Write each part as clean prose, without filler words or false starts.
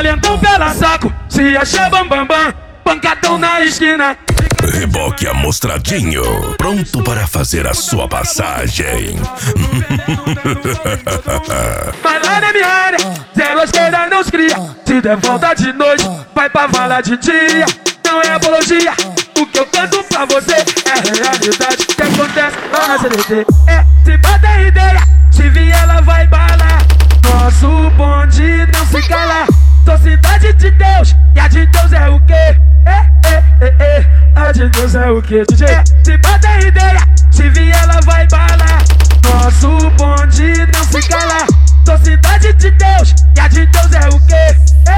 valentão pela saco, se acha bambambam, pancadão na esquina. Reboque amostradinho, pronto para fazer a sua passagem. Mas lá na minha área, zero esquerda não se cria. Se der volta de noite, vai pra vala de dia. Não é apologia, o que eu canto pra você é realidade que acontece lá na CDT. Se bota ideia, se vier ela vai balar. Nosso bonde não se cala. Sou cidade de Deus, e a de Deus é o quê? A de Deus é o quê, DJ? Se bota ideia, se vier ela vai balar. Nosso bonde não se cala. Sou cidade de Deus, e a de Deus é o quê?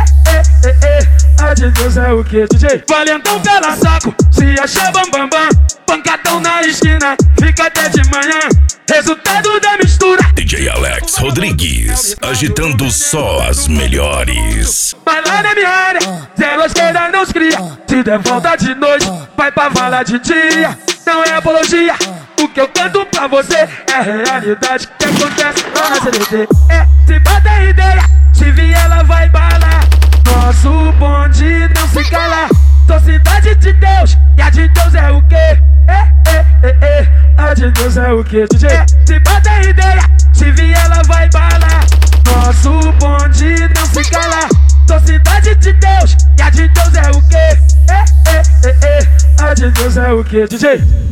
A de Deus é o quê, DJ? Valentão pela saco, se acha bambambam, pancadão na esquina, fica até de manhã. Resultado da mistura, DJ Alex Rodrigues, agitando só as melhores. mas lá na minha área, zero esquerda não se cria. Se der volta de noite, vai pra vala de dia. Não é apologia, o que eu canto pra você é realidade que acontece lá na CDT. Se bota ideia, se vier ela vai balar. Nosso bonde não se cala. Sou cidade de Deus, e a de Deus é o quê? A de Deus é o quê, DJ? Se bota ideia, se vier ela vai balar. Nosso bonde não se cala. Sou cidade de Deus, e a de Deus é o quê? A de Deus é o quê, DJ?